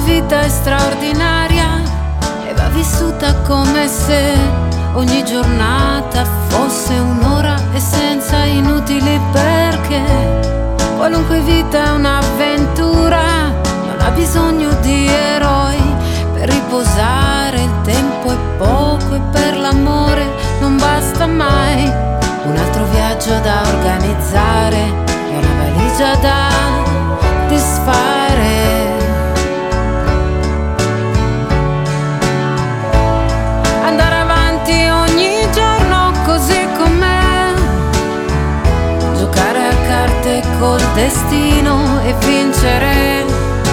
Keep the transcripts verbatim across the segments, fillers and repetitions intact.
vita è straordinaria e va vissuta come se ogni giornata fosse un'ora e senza inutili perché. Qualunque vita è un'avventura, non ha bisogno di eroi per riposare, il tempo è poco e per l'amore non basta mai. Un altro viaggio da organizzare e una valigia da disfare. Andare avanti ogni giorno così com'è, giocare a carte col destino e vincere.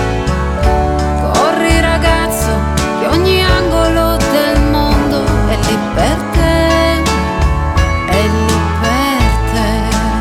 Corri ragazzo, che ogni angolo del mondo è lì per te, è lì per te.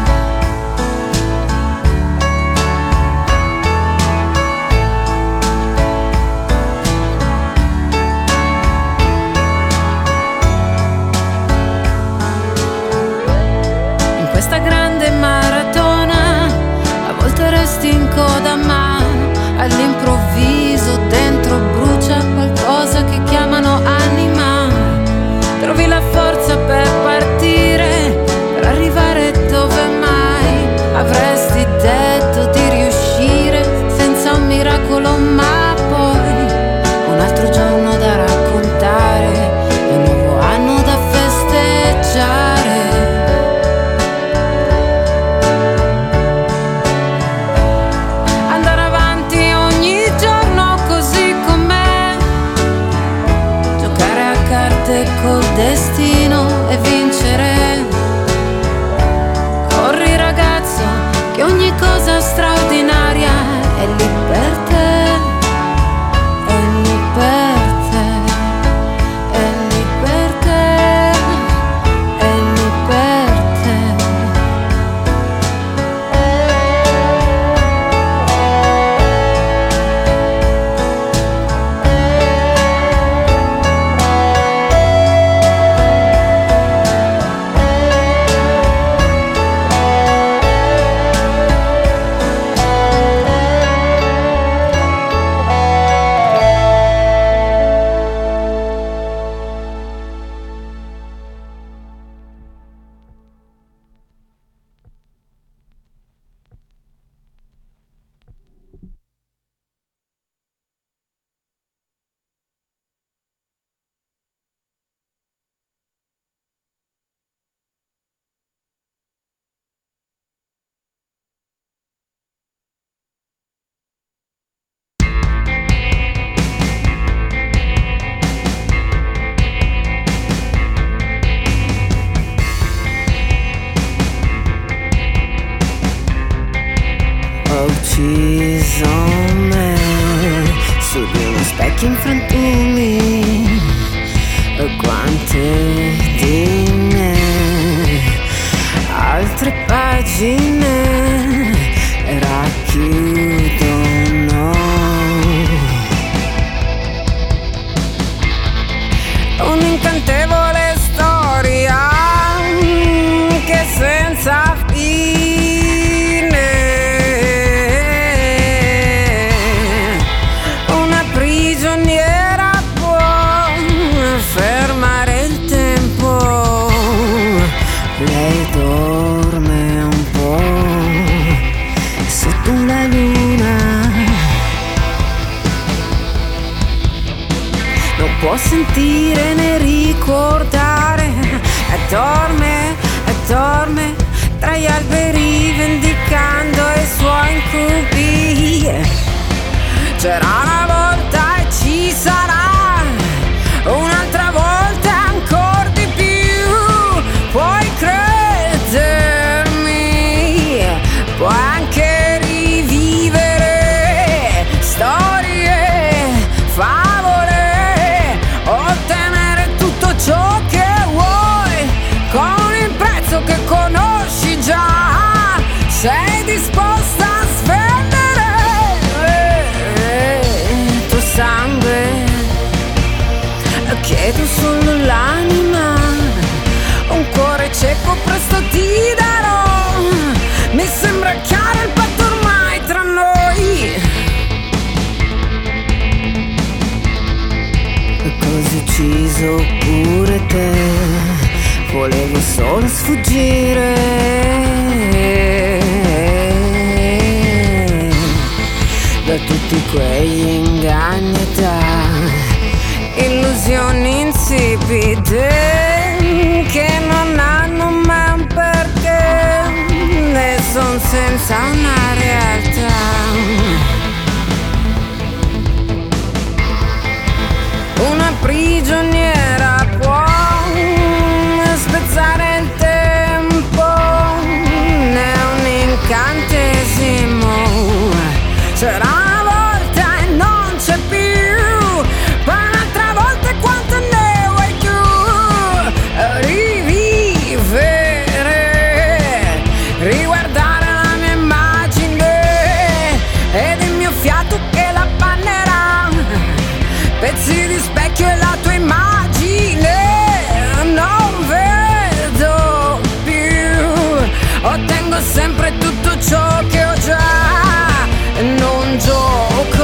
In questa grande maratona a volte resti in coda ma all'improvviso dentro brucia qualcosa che chiamano anima. Trovi la forza per partire, per arrivare dove mai avresti detto di riuscire senza un miracolo, ma poi un altro giorno da raccontare e un nuovo anno da festeggiare. Col destino e vincere. Corri ragazzo, che ogni cosa straordinaria è lì per te, è lì per te, è lì per te, è lì per te. Ucciso me su di uno specchio in frantumi, e quante di me altre pagine racchiudono un'incantevole storia che senza può sentire né ricordare, e dorme, e dorme tra gli alberi vendicando i suoi incubi. C'era una volta e ci sarà un'altra volta ancora di più. Puoi credermi, puoi anche rivivere storie, favole, ottenere tutto ciò che vuoi con il prezzo che conosci già. Sei disposta a svendere ucciso pure te, volevo solo sfuggire da tutti quegli inganni età, illusioni insipide che non hanno mai un perché e son senza una realtà. Una prigioniera può spezzare il tempo, è un incantesimo, sarà una volta e non c'è più, poi un'altra volta quanto ne vuoi tu, rivivere, riguardare la mia immagine ed il mio fiato che la pannerà, pezzi di specchio e la tua immagine non vedo più, ottengo sempre tutto ciò che ho già e non gioco